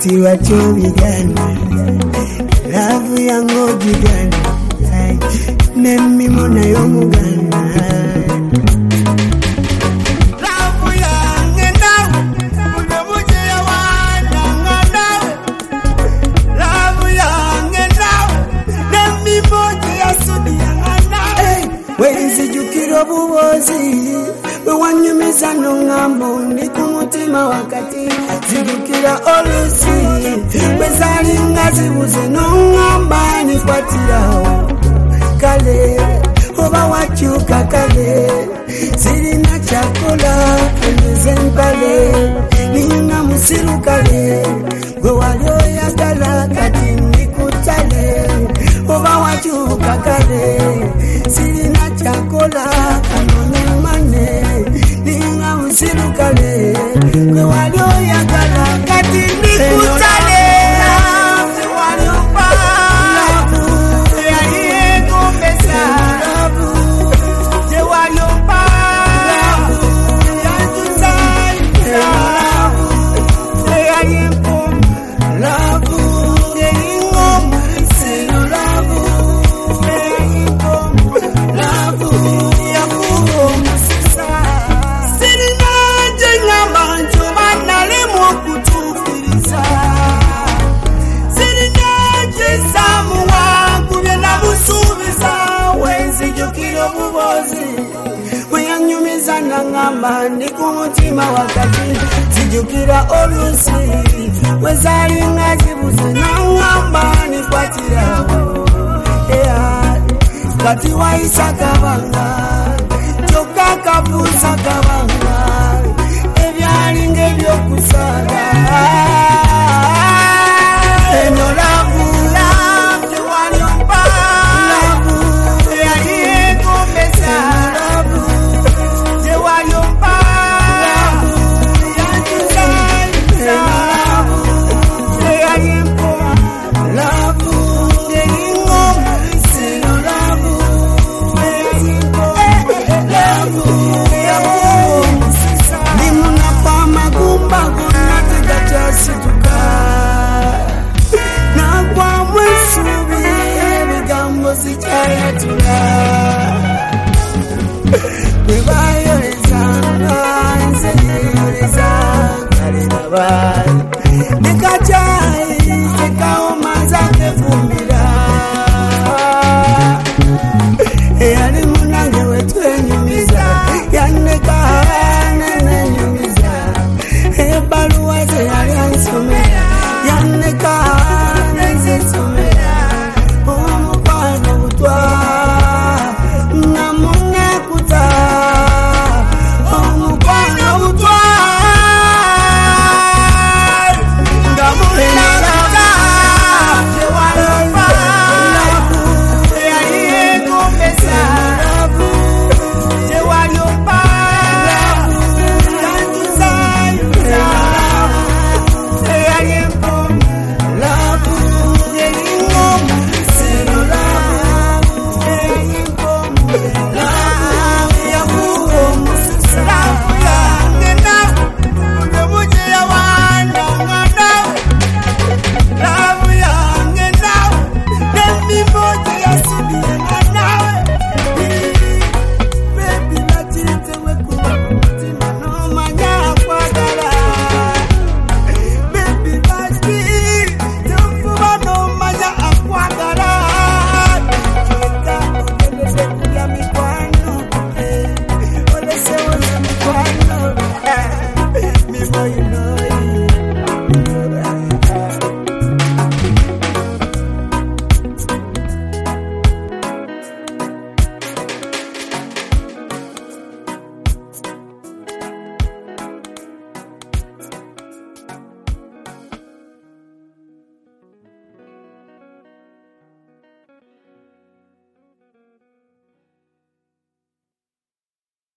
kati wacho vigana love yango vigana nemi mona yo mugana love yange nawe unamuja ya wana nawe love yange nawe nemi moja ya sudi yange nawe wenzi jukiro bubozi wanyumiza nongambo ni kumutima wakati zidukira olusi bezali ngazibuze nongamba ni kwatiraho kale oba wachuka kale sirina chakula kwenye nina musiru kale gwe walioyagala kati nikutale oba wachuka kale sirina chakula kanone mane nina musiru kale gwe walioyagala kati nikutale ngamba ni kumutima wakati sijukira olusi wezali ngazibuze ngamba ni kwatira kati waisa kabanga choka kabusa kabanga ebyali ngebyo kusaga eno lavu nikachai zikaoma zake vumbira yali munange wetu enyumiza yaneka nene nyumiza baluwa ze yali ansomera yaneka neze somera umukwano butwa namune kuta umukwano butwa before you know